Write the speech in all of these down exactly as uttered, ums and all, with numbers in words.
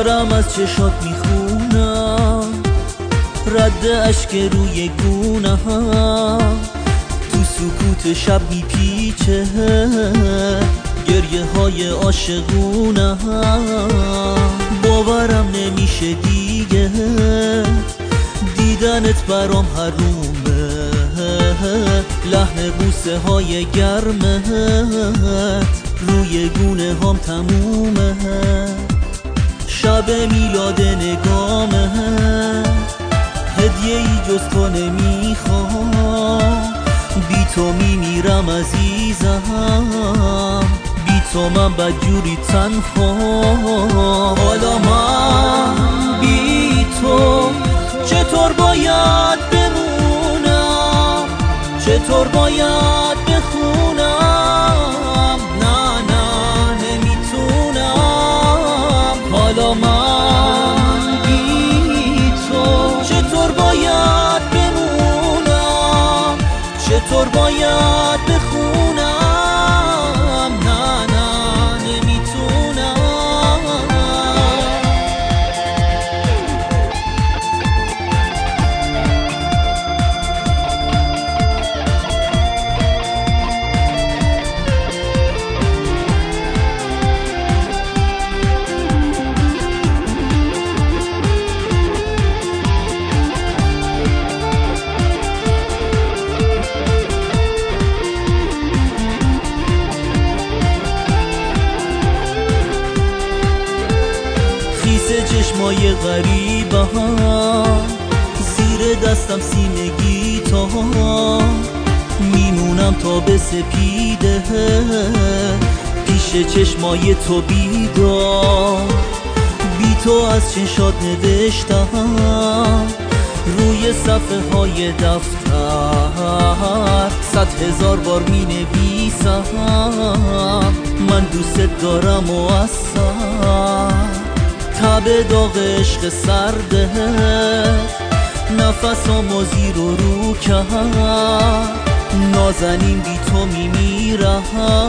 دارم از چشات میخونم رد اشک روی گونه‌ام، تو سکوت شب میپیچه گریه های عاشقونه‌ام. باورم نمیشه دیگه دیدنت برام حرومه، لحن بوسه های گرمت روی گونه هم تمومه. شب میلاد نگامه هدیه ای جز تو نمیخوام، بی تو میمیرم عزیزم، بی تو من بدجوری تنها. حالا من بی تو چطور باید بمونم، چطور باید بخونم؟ نه نه نمیتونم. حالا من بی تو چطور باید بمونم، چطور باید بخونم؟ نه نه نمیتونم. چشمای غریبم زیر دستم سینگی تا میمونم تا به سپیده پیش چشمای تو بیدار. بی تو از چشات نوشتم روی صفحه های دفتر، صد هزار بار می نویسم من دوست دارم و اصلا تب داغ عشق سرده نفسامو زیر و رو کرد. نازنین بی تو میمیرم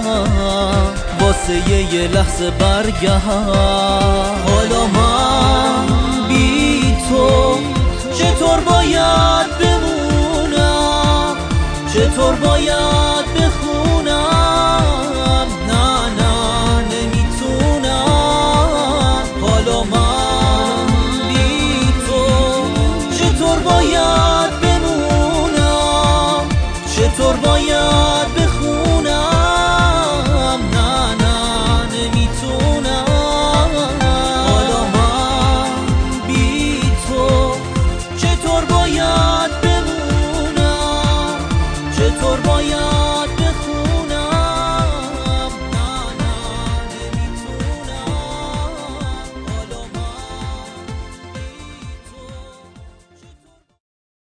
واسه یه لحظه برگرد. حالا من بی تو چطور باید بمونم، چطور باید بخونم؟ نه نه نمیتونم. حالا من بی تو چطور باید بمونم، چطور باید بخونم؟ نه نه نمیتونم. حالا من بی تو چطور باید بمونم، چطور باید